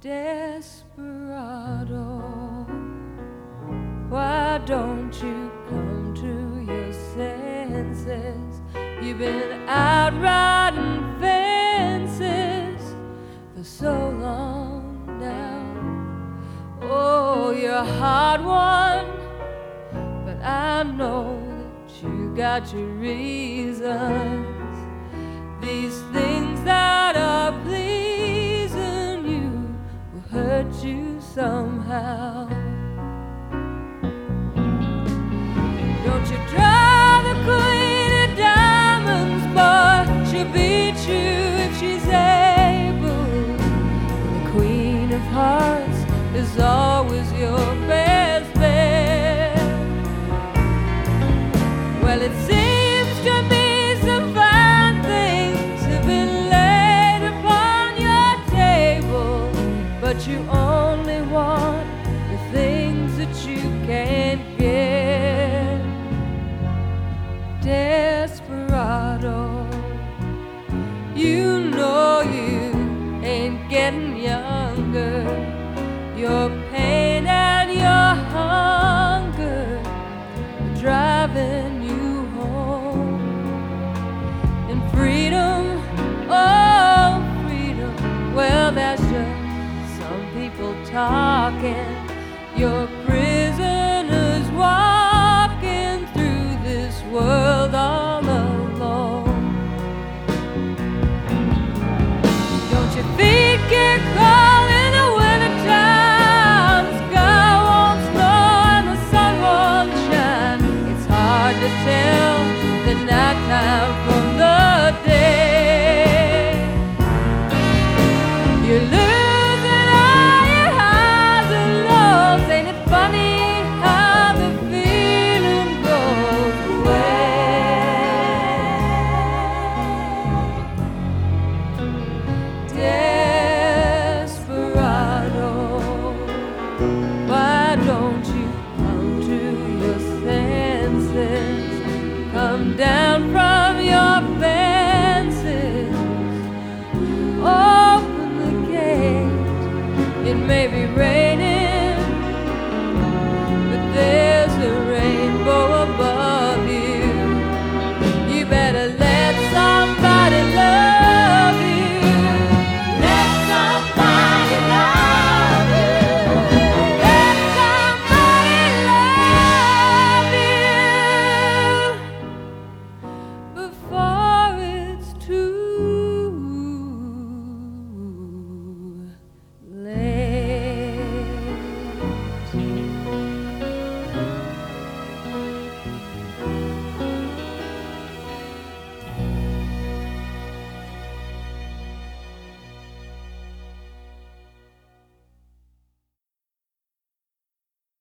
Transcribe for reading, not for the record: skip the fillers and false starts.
Desperado, why don't you come to your senses? You've been out riding fences for so long now. Oh, you're a hard one, but I know that you got your reasons. These things that are pleasing you will hurt you somehow. Don't you try the queen of diamonds, boy, she'll beat you if she's able. The queen of hearts is always your best bet. Well, it seems to me some fine things have been laid upon your table, but you only want the things that you can't get. Desperado, you know you ain't getting younger. Your pain and your hunger are driving you home. And freedom, oh freedom, well that's just some people talking. You're prisoners walking through this world all alone. Don't your feet get cold?